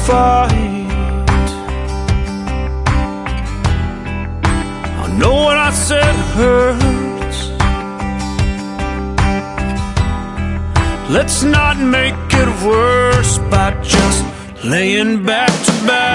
fight. I know what I said hurts. Let's not make it worse by just laying back to back.